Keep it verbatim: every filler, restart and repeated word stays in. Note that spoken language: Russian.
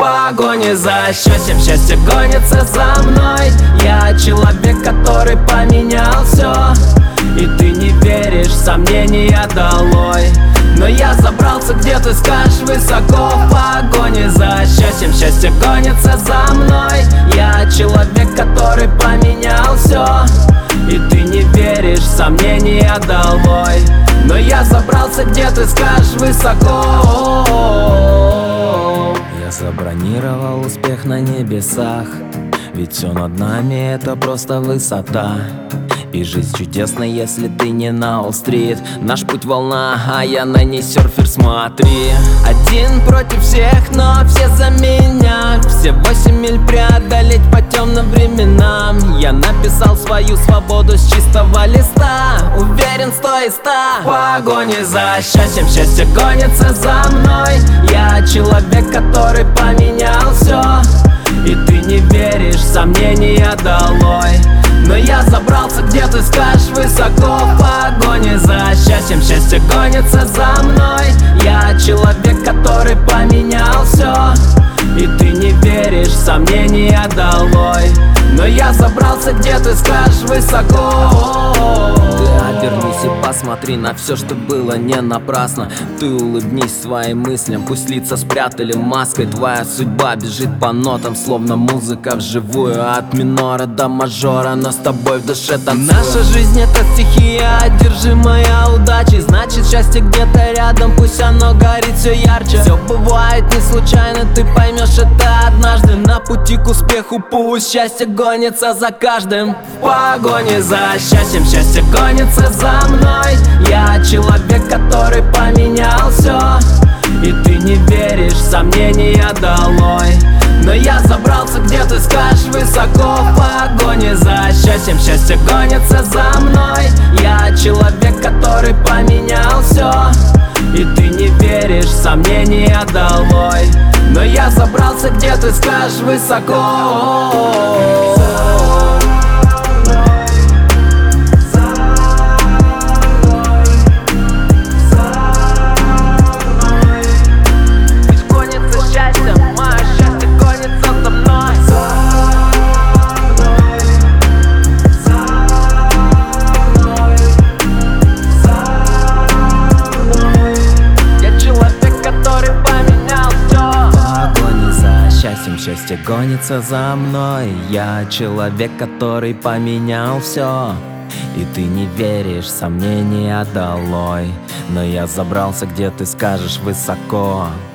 погоне за счастьем, счастье гонится за мной. Я человек, который поменял все, и ты не веришь, сомнения долой. Но я забрался, где ты скажешь, высоко. В погоне за счастьем, счастье гонится за мной. Я человек, который поменял все, и ты не веришь, сомнения долой. Но я забрался, где ты скажешь, высоко. Я забронировал успех на небесах, ведь все над нами это просто высота. И жизнь чудесна, если ты не на Уолл-стрит. Наш путь волна, а я на ней серфер, смотри. Один против всех, но все за меня. Все восемь миль преодолеть по темным временам. Я написал свою свободу с чистого листа. Уверен, сто из ста. В погоне за счастьем, счастье гонится за мной. Я человек, который поменял все, и ты не веришь, сомнения долой. Но я забрался, где ты скажешь, высоко. В погоне за счастьем, счастье гонится за мной. Я человек, который поменял все, и ты не веришь, сомнения долой. Но я забрался, где ты скажешь, высоко. Ты обернись и посмотри на все, что было не напрасно. Ты улыбнись своим мыслям, пусть лица спрятали маской. Твоя судьба бежит по нотам, словно музыка вживую. От минора до мажора, но с тобой в душе танцую. Наша жизнь это стихия, одержимая удачей. Значит, счастье где-то рядом, пусть оно горит все ярче. Все бывает не случайно, ты поймешь это однажды. На пути к успеху пусть счастье гонится за каждым. В погоне за счастьем, счастье гонится за мной. Я человек, который поменял все, и ты не веришь, сомнения долой. Но я забрался, где ты скажешь, высоко. В погоне за счастьем, счастье гонится за мной. Я человек, который поменял все, и ты не веришь, сомнения долой. Но я забрался, где ты скажешь, высоко. Счастье гонится за мной. Я человек, который поменял все, и ты не веришь, сомнения долой. Но я забрался, где ты скажешь, высоко.